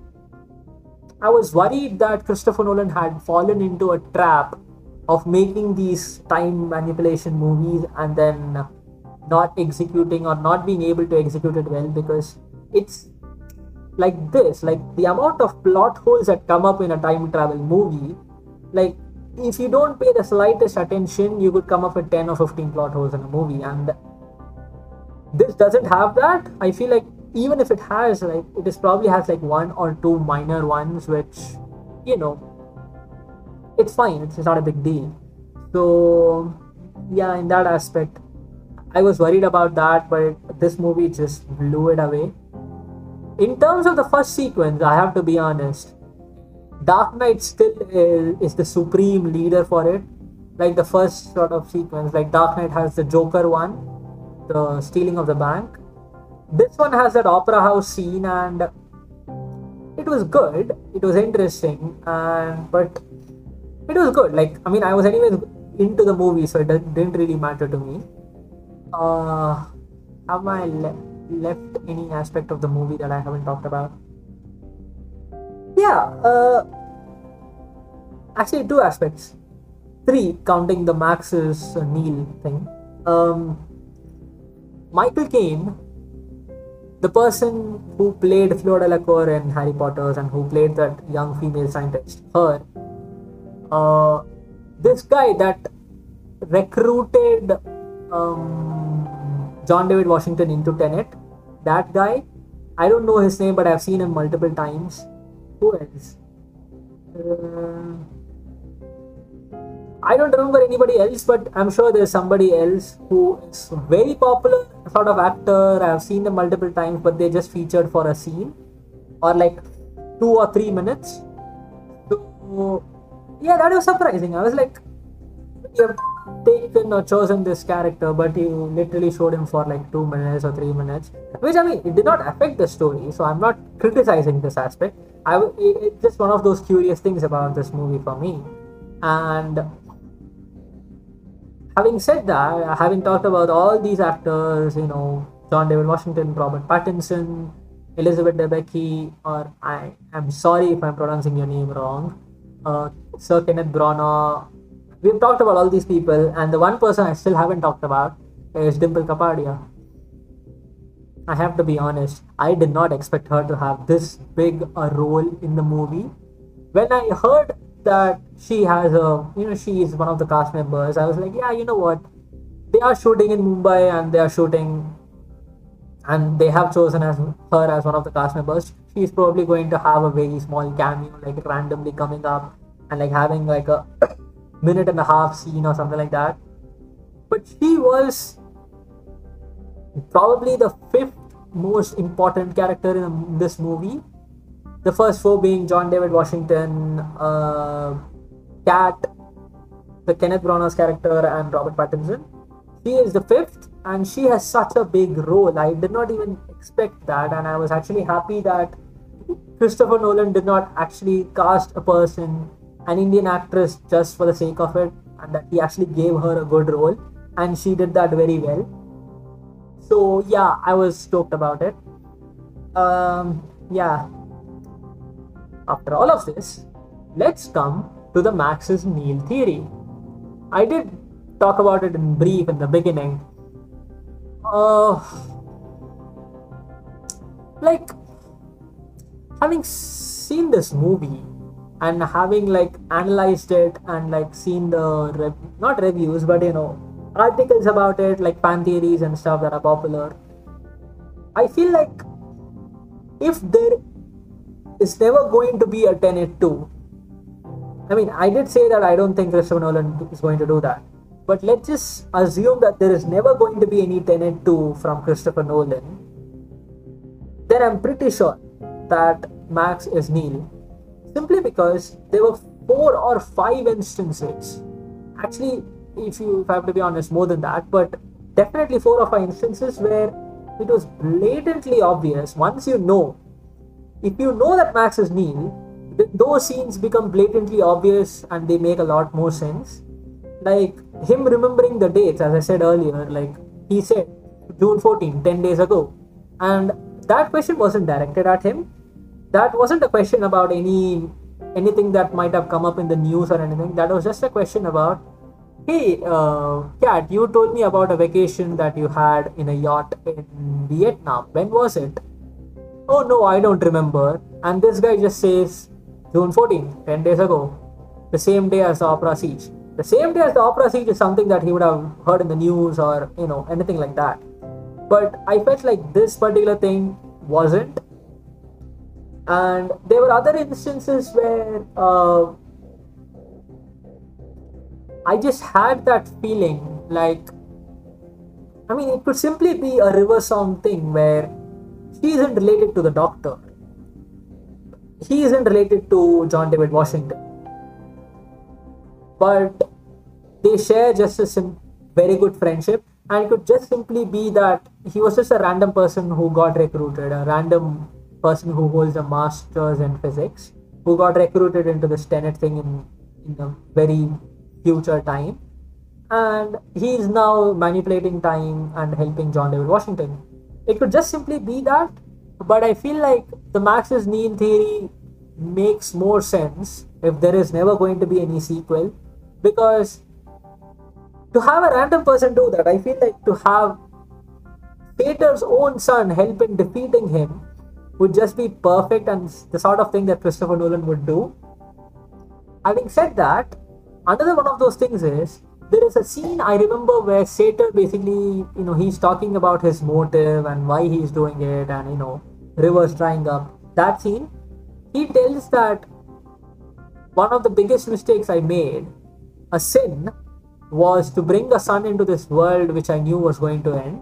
I was worried that Christopher Nolan had fallen into a trap of making these time manipulation movies and then not executing or not being able to execute it well, because it's like this, like the amount of plot holes that come up in a time travel movie, like if you don't pay the slightest attention, you could come up with ten or fifteen plot holes in a movie, and this doesn't have that. I feel like even if it has, like, it is probably has like one or two minor ones, which, you know, it's fine, it's, it's not a big deal. So yeah, in that aspect, I was worried about that, but this movie just blew it away. In terms of the first sequence, I have to be honest, Dark Knight still is, is the supreme leader for it. Like the first sort of sequence, like Dark Knight has the Joker one, the stealing of the bank. This one has that opera house scene, and it was good. It was interesting, and but it was good. Like, I mean, I was anyways into the movie, so it didn't really matter to me. Uh, have I le- left any aspect of the movie that I haven't talked about? Yeah, uh, actually, two aspects. Three, counting the Max's uh, Neil thing. Um, Michael Caine, the person who played Fleur Delacour in Harry Potter and who played that young female scientist, her, uh, this guy that recruited um, John David Washington into Tenet, that guy, I don't know his name, but I've seen him multiple times. Who else? Uh, I don't remember anybody else, but I'm sure there's somebody else who is very popular sort of actor. I've seen them multiple times, but they just featured for a scene or like two or three minutes. So yeah, that was surprising. I was like, you have taken or chosen this character, but you literally showed him for like two minutes or three minutes, which, I mean, it did not affect the story. So I'm not criticizing this aspect. I w- it's just one of those curious things about this movie for me. And having said that, having talked about all these actors, you know, John David Washington, Robert Pattinson, Elizabeth Debicki, or I am sorry if I'm pronouncing your name wrong, uh, Sir Kenneth Branagh. We've talked about all these people, and the one person I still haven't talked about is Dimple Kapadia. I have to be honest, I did not expect her to have this big a role in the movie. When I heard that she has a, you know, she is one of the cast members, I was like, yeah, you know what? They are shooting in Mumbai and they are shooting, and they have chosen as her as one of the cast members. She's probably going to have a very small cameo, like randomly coming up and like having like a minute and a half scene or something like that. But she was probably the fifth most important character in this movie. The first four being John David Washington, uh, Cat, the Kenneth Branagh's character and Robert Pattinson. She is the fifth, and she has such a big role. I did not even expect that, and I was actually happy that Christopher Nolan did not actually cast a person, an Indian actress, just for the sake of it, and that he actually gave her a good role, and she did that very well. So yeah, I was stoked about it. Um, yeah. After all of this, let's come to the Max is Neill theory. I did talk about it in brief in the beginning. Uh, like having seen this movie and having like analyzed it and like seen the rev- not reviews but you know articles about it, like fan theories and stuff that are popular, I feel like if there is never going to be a Tenet two, I mean, I did say that I don't think Christopher Nolan is going to do that, but let's just assume that there is never going to be any Tenet two from Christopher Nolan, then I'm pretty sure that Max is Neill, simply because there were four or five instances, actually, if you if I have to be honest, more than that, but definitely four or five instances where it was blatantly obvious. Once you know, if you know that Max is Neill, th- those scenes become blatantly obvious and they make a lot more sense. Like him remembering the dates, as I said earlier, like he said June fourteenth, ten days ago, and that question wasn't directed at him. That wasn't a question about any anything that might have come up in the news or anything. That was just a question about, hey, uh, Kat, you told me about a vacation that you had in a yacht in Vietnam. When was it? Oh no, I don't remember. And this guy just says June fourteenth, ten days ago, the same day as the Opera Siege. The same day as the Opera Siege is something that he would have heard in the news or you know anything like that. But I felt like this particular thing wasn't. And there were other instances where uh, I just had that feeling like, I mean, it could simply be a River Song thing where she isn't related to the Doctor. He isn't related to John David Washington. But they share just a sim- very good friendship, and it could just simply be that he was just a random person who got recruited, a random person who holds a master's in physics, who got recruited into this Tenet thing in, in a very future time, and he is now manipulating time and helping John David Washington. It could just simply be that, but I feel like the Max is Neill theory makes more sense if there is never going to be any sequel, because to have a random person do that, I feel like to have Pater's own son help in defeating him would just be perfect and the sort of thing that Christopher Nolan would do. Having said that, another one of those things is there is a scene I remember where Sator basically, you know, he's talking about his motive and why he's doing it, and you know, rivers drying up. That scene, he tells that one of the biggest mistakes I made, a sin, was to bring the sun into this world which I knew was going to end.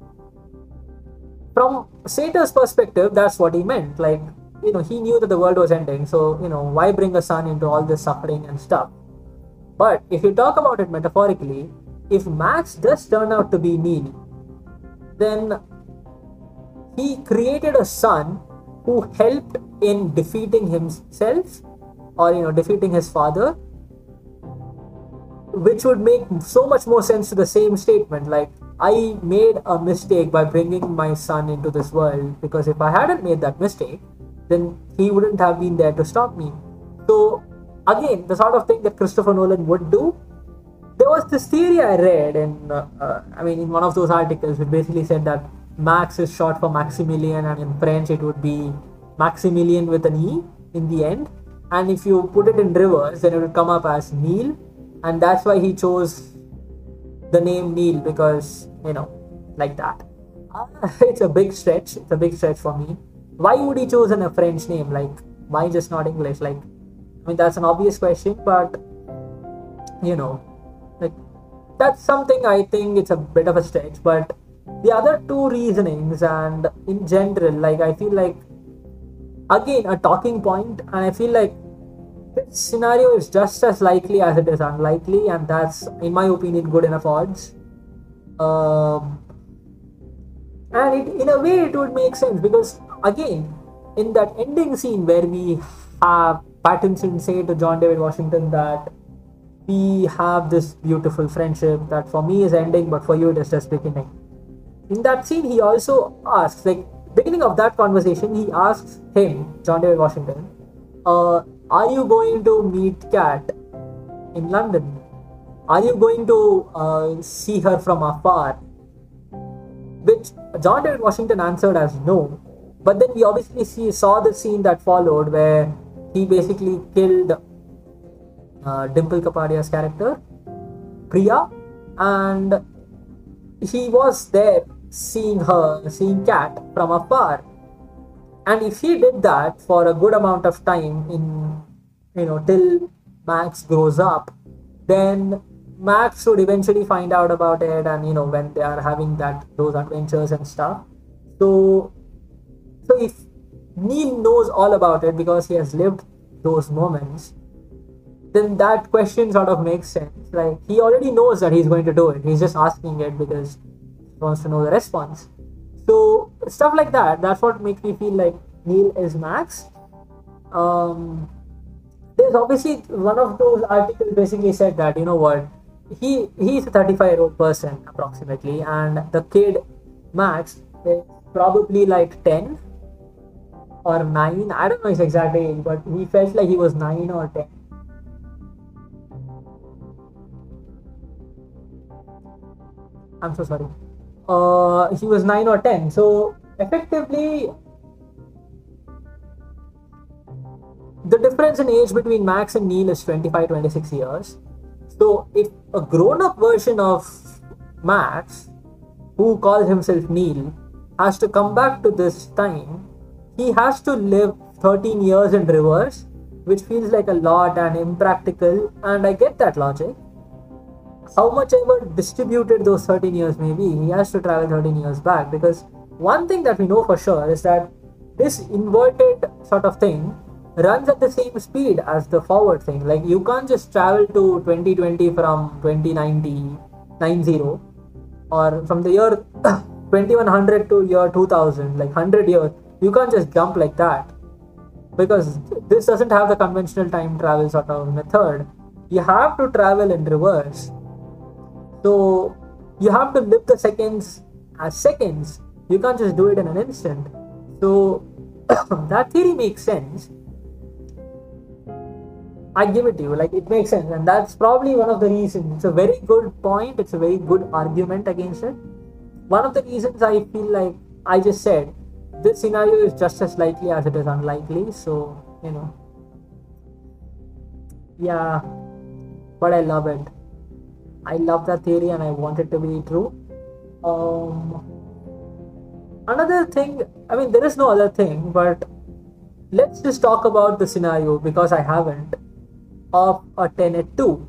From Sator's perspective, that's what he meant. Like, you know, he knew that the world was ending, so, you know, why bring a sun into all this suffering and stuff? But if you talk about it metaphorically, if Max does turn out to be Neill, then he created a son who helped in defeating himself, or, you know, defeating his father, which would make so much more sense to the same statement. Like, I made a mistake by bringing my son into this world, because if I hadn't made that mistake, then he wouldn't have been there to stop me. So again, the sort of thing that Christopher Nolan would do. There was this theory I read in, uh, uh, I mean, in one of those articles, which basically said that Max is short for Maximilian, and in French it would be Maximilian with an E in the end. And if you put it in reverse, then it would come up as Neill, and that's why he chose the name Neill, because, you know, like that. Uh, it's a big stretch. It's a big stretch for me. Why would he choose a French name? Like, why just not English? Like, I mean, that's an obvious question, but you know, like, that's something I think it's a bit of a stretch. But the other two reasonings, and in general, like, I feel like, again, a talking point, and I feel like This scenario is just as likely as it is unlikely, and that's, in my opinion, good enough odds. Um, and it, in a way, it would make sense because, again, in that ending scene where we have Pattinson say to John David Washington that we have this beautiful friendship that for me is ending, but for you it is just beginning. In that scene, he also asks, like, beginning of that conversation, he asks him, John David Washington, uh, are you going to meet Kat in London? Are you going to uh, see her from afar? Which John David Washington answered as no. But then we obviously see, saw the scene that followed where he basically killed uh, Dimple Kapadia's character, Priya, and he was there seeing her, seeing Kat from afar. And if he did that for a good amount of time, in, you know, till Max grows up, then Max would eventually find out about it, and you know, when they are having that those adventures and stuff. So, so if Neil knows all about it because he has lived those moments, then that question sort of makes sense. Like, he already knows that he's going to do it. He's just asking it because he wants to know the response. So stuff like that. That's what makes me feel like Neil is Max. Um, there's obviously one of those articles basically said that, you know what, he he's a thirty-five year old person approximately, and the kid Max is probably like ten or nine. I don't know his exact age, but he felt like he was nine or ten. I'm so sorry. Uh, he was nine or ten. So effectively, the difference in age between Max and Neil is twenty-five, twenty-six years. So if a grown-up version of Max, who calls himself Neil, has to come back to this time, he has to live thirteen years in reverse, which feels like a lot and impractical, and I get that logic. How much ever distributed those thirteen years may be, he has to travel thirteen years back, because one thing that we know for sure is that this inverted sort of thing runs at the same speed as the forward thing. Like, you can't just travel to twenty twenty from twenty ninety, ninety, or from the year twenty-one hundred to year two thousand, like one hundred years. You can't just jump like that, because this doesn't have the conventional time travel sort of method. You have to travel in reverse. So you have to live the seconds as seconds. You can't just do it in an instant. So that theory makes sense. I give it to you, like, it makes sense, and that's probably one of the reasons. It's a very good point. It's a very good argument against it. One of the reasons I feel like I just said this scenario is just as likely as it is unlikely. So, you know, yeah, but I love it. I love that theory, and I want it to be true. Um, another thing, I mean, there is no other thing, but let's just talk about the scenario, because I haven't, of a Tenet two.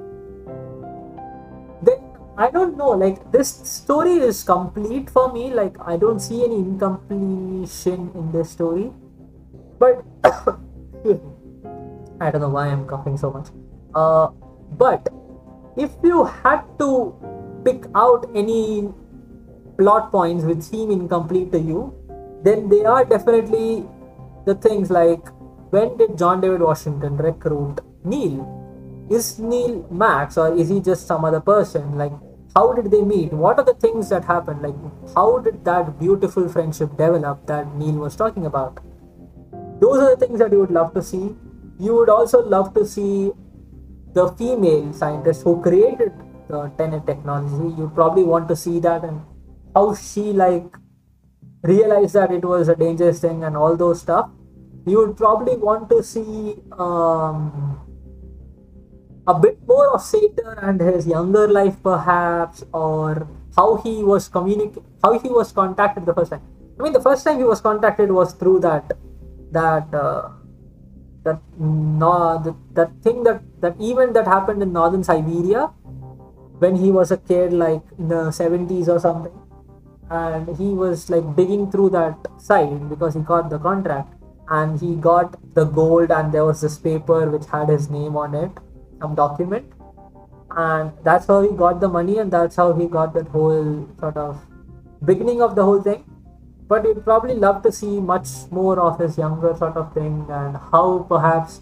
Then I don't know, like, this story is complete for me. Like, I don't see any incompletion in this story. But excuse me, I don't know why I'm coughing so much. Uh, but if you had to pick out any plot points which seem incomplete to you, then they are definitely the things like, when did John David Washington recruit Neil? Is Neil Max, or is he just some other person? Like, how did they meet? What are the things that happened? Like, how did that beautiful friendship develop that Neil was talking about? Those are the things that you would love to see. You would also love to see the female scientist who created the Tenet technology. You probably want to see that, and how she, like, realized that it was a dangerous thing and all those stuff. You would probably want to see um, a bit more of Sator and his younger life, perhaps, or how he was communic- how he was contacted the first time. I mean, the first time he was contacted was through that that uh, that no that, that thing that that event that happened in northern Siberia when he was a kid, like in the seventies or something, and he was like digging through that site because he got the contract. and he got the gold, and there was this paper which had his name on it, some document, and that's how he got the money, and that's how he got that whole sort of beginning of the whole thing. But you'd probably love to see much more of his younger sort of thing, and how perhaps,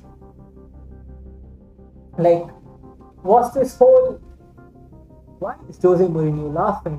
like, was this whole, why is Jose Mourinho laughing?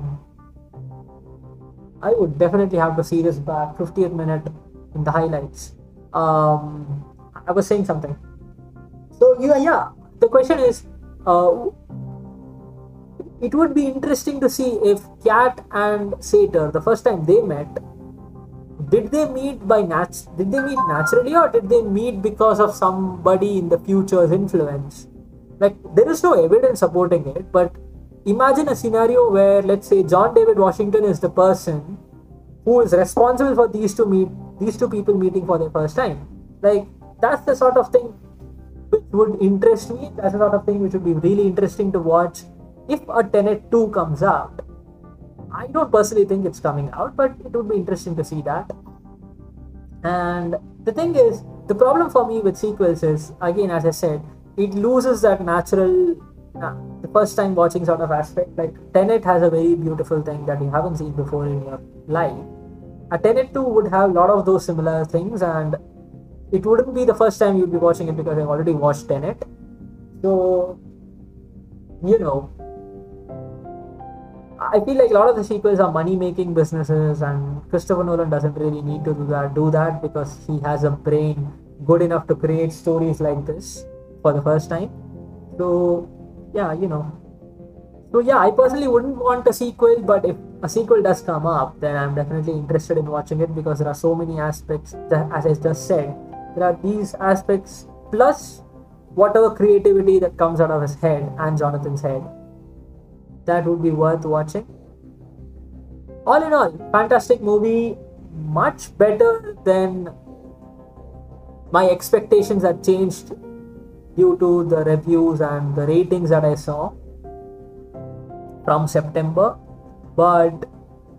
I would definitely have to see this back, fiftieth minute in the highlights. Um, I was saying something. So yeah, yeah. The question is, uh, it would be interesting to see if Cat and Sater, the first time they met, did they meet by nat- did they meet naturally, or did they meet because of somebody in the future's influence? Like, there is no evidence supporting it, but imagine a scenario where, let's say, John David Washington is the person who is responsible for these two meet these two people meeting for the first time. Like, that's the sort of thing which would interest me. That's the sort of thing which would be really interesting to watch if a Tenet two comes out. I don't personally think it's coming out, but it would be interesting to see that. And the thing is, the problem for me with sequels is, again, as I said, it loses that natural, uh, the first time watching sort of aspect. Like, Tenet has a very beautiful thing that you haven't seen before in your life. A Tenet two would have a lot of those similar things, and it wouldn't be the first time you'd be watching it because I've already watched Tenet. So, you know, I feel like a lot of the sequels are money-making businesses, and Christopher Nolan doesn't really need to do that, do that because he has a brain good enough to create stories like this for the first time. So, yeah, you know. So, yeah, I personally wouldn't want a sequel, but if a sequel does come up, then I'm definitely interested in watching it because there are so many aspects, that, as I just said, there are these aspects plus whatever creativity that comes out of his head and Jonathan's head. That would be worth watching. All in all, fantastic movie, much better than my expectations had changed due to the reviews and the ratings that I saw from September. But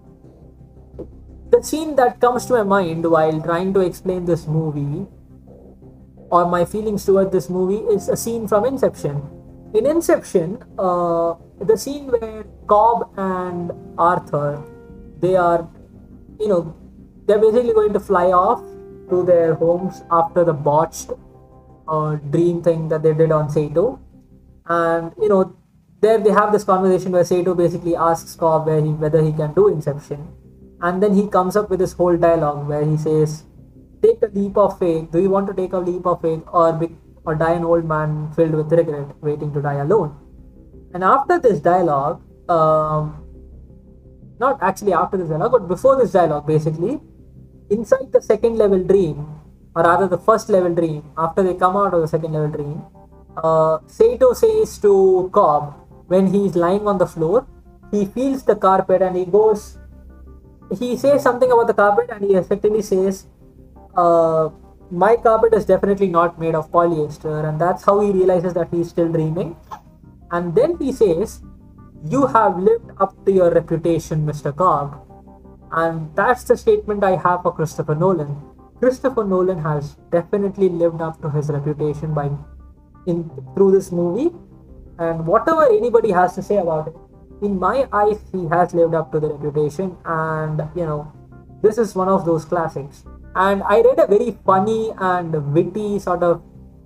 the scene that comes to my mind while trying to explain this movie, or my feelings toward this movie, is a scene from Inception. In Inception, uh, the scene where Cobb and Arthur, they are, you know, they're basically going to fly off to their homes after the botched uh, dream thing that they did on Sato. And, you know, there they have this conversation where Sato basically asks Cobb where he, whether he can do Inception. And then he comes up with this whole dialogue where he says, take a leap of faith. Do you want to take a leap of faith, or be, or die an old man filled with regret, waiting to die alone? And after this dialogue, um, not actually after this dialogue, but before this dialogue, basically, inside the second level dream, or rather the first level dream, after they come out of the second level dream, uh, Sato says to Cobb, when he's lying on the floor, he feels the carpet and he goes, he says something about the carpet, and he effectively says, uh, my carpet is definitely not made of polyester, and that's how he realizes that he's still dreaming. And then he says, you have lived up to your reputation, Mister Cobb. And that's the statement I have for Christopher Nolan. Christopher Nolan has definitely lived up to his reputation by in through this movie, and whatever anybody has to say about it, in my eyes, he has lived up to the reputation. And, you know, this is one of those classics. And I read a very funny and witty sort of,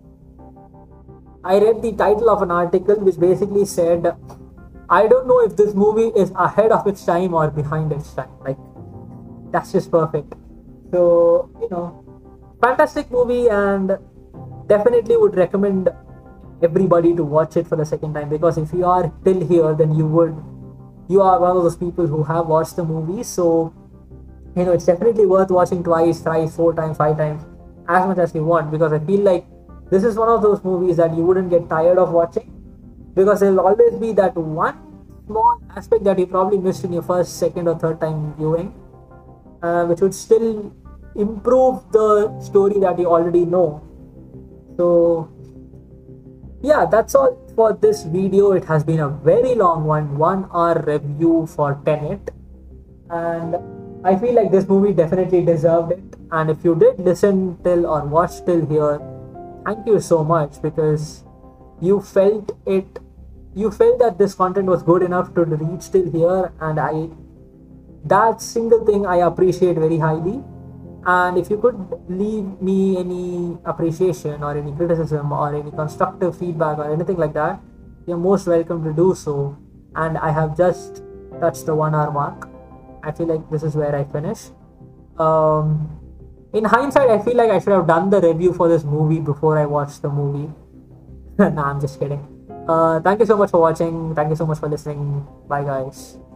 I read the title of an article which basically said, I don't know if this movie is ahead of its time or behind its time. Like, that's just perfect. So, you know, fantastic movie, and definitely would recommend everybody to watch it for the second time, because if you are till here, then you would, you are one of those people who have watched the movie. So, you know, it's definitely worth watching twice, thrice, four times, five times, as much as you want, because I feel like this is one of those movies that you wouldn't get tired of watching, because there will always be that one small aspect that you probably missed in your first, second, or third time viewing, uh, which would still improve the story that you already know. So, yeah, that's all for this video. It has been a very long one, one hour review for Tenet. And I feel like this movie definitely deserved it. And if you did listen till or watch till here, thank you so much, because you felt it. You felt that this content was good enough to reach till here, and I that single thing I appreciate very highly. And if you could leave me any appreciation or any criticism or any constructive feedback or anything like that, you're most welcome to do so. And I have just touched the one hour mark. I feel like this is where I finish. Um, in hindsight, I feel like I should have done the review for this movie before I watched the movie. Nah, I'm just kidding. Uh, thank you so much for watching. Thank you so much for listening. Bye, guys.